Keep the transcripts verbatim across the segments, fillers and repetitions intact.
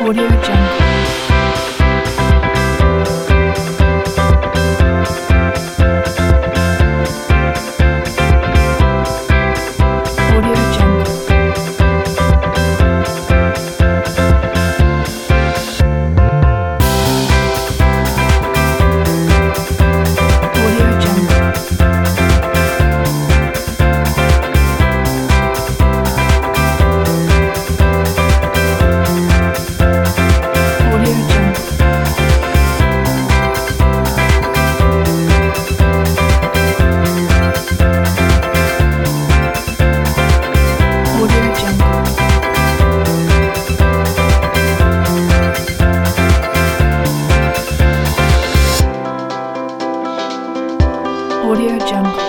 Audio Jungle. Audio Jungle. Audio Jungle. Audio Jungle. Audio Jungle. Audio Jungle.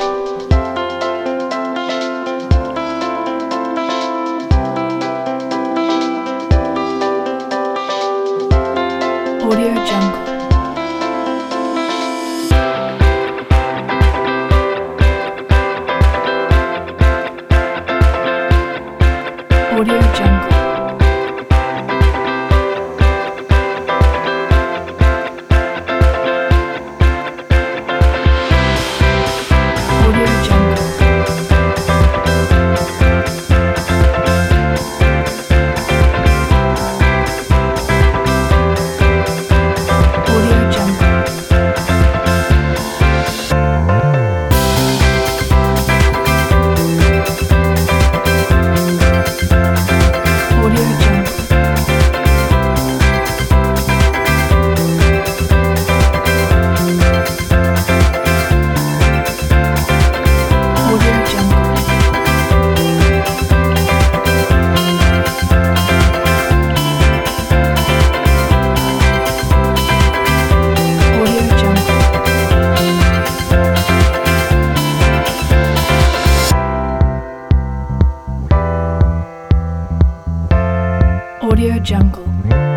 Audio Jungle. Audio Jungle. Audio Jungle. Audio Jungle. Audio Jungle. Audio Jungle. Audio Jungle. Audio Jungle.